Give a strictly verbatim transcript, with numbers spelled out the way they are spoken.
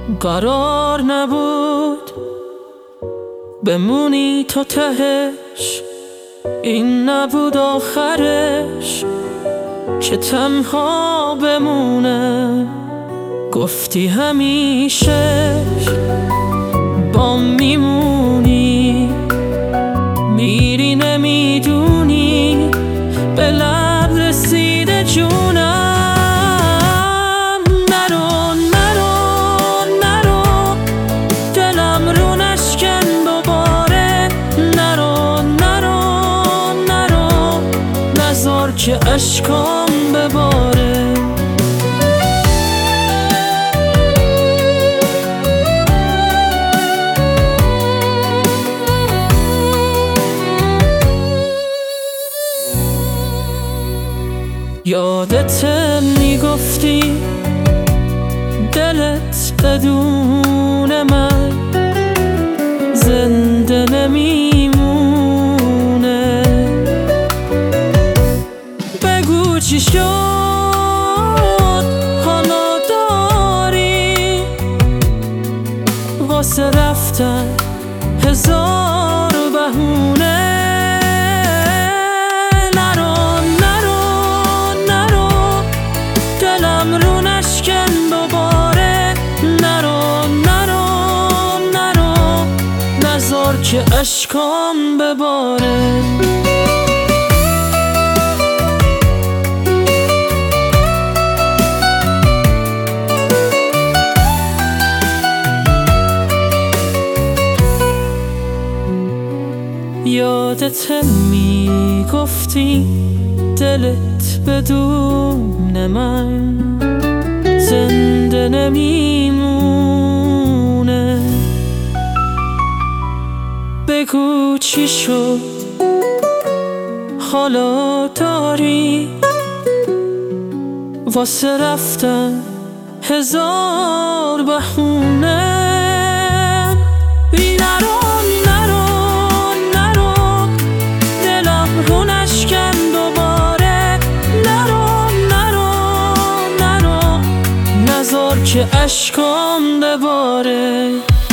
قرار نبود بمونی تا تهش، این نبود آخرش که تنها بمونه. گفتی همیشه با میمونی، میری نمیدونی به لب رسیده جونم. نرو نرو نرو دلم رو نشکن دوباره، نرو نرو نرو نذار که اشکام بباره. یادت میگفتی دلت بدون من زنده نمیمونه. بگو چی شد حالا داری واسه رفتن هزار بهونه. رو نشکن دوباره، نرو نرو نرو نذار که اشکام بباره. یادت میگفتی دلت بدون من زنده نمیمونه. بگو چی شد حالا داری واسه رفتن هزار بهونه. نرو نرو نرو دلم رو نشکن دوباره، نرو نرو نرو نذار که اشکام بباره.